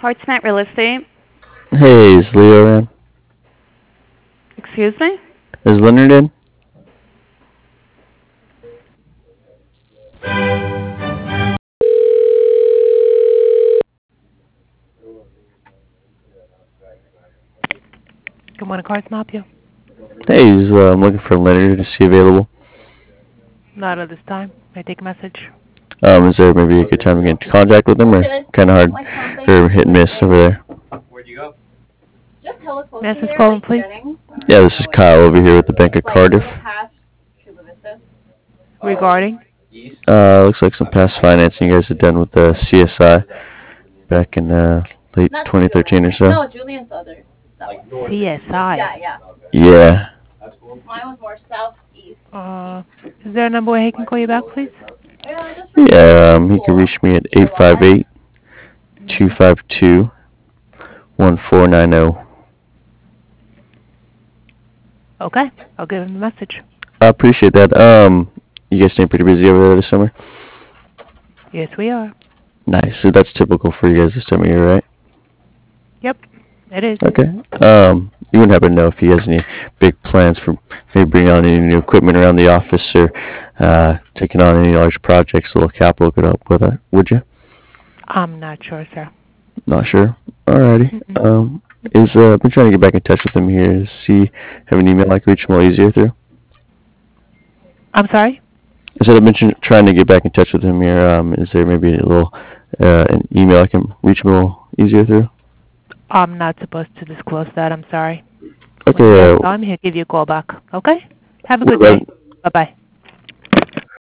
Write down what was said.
Hartsnet Real Estate. Hey, is Leo around? Excuse me? Is Leonard in? Good morning, cards can I help you? Hey, I'm looking for Leonard. Is he available? Not at this time. May I take a message? Is there maybe a good time to get into contact with him, or kind of hard, or hit and miss over there? May I ask who's calling, please? Yeah, this is Kyle over here with the Bank of Cardiff. Regarding? Looks like some past financing you guys had done with the CSI back in late 2013 or so. No, Julian's other. CSI. Yeah. Mine was more southeast. Is there a number where he can call you back, please? Yeah, he can reach me at 858-252-1490. Okay, I'll give him the message. I appreciate that. You guys staying pretty busy over there this summer? Yes, we are. Nice. So that's typical for you guys this time of year, right? Yep, it is. Okay. You wouldn't happen to know if he has any big plans for maybe bringing on any new equipment around the office or taking on any large projects a little capital could help with that, would you? I'm not sure, sir. Not sure. Alrighty. I've been trying to get back in touch with him here. Does he have an email I can reach him a little easier through? I'm sorry? I said I've been trying to get back in touch with him here. Is there maybe a little an email I can reach him a little easier through? I'm not supposed to disclose that. I'm sorry. Okay. When he'll give you a call back. Okay? Have a good day. Bye-bye.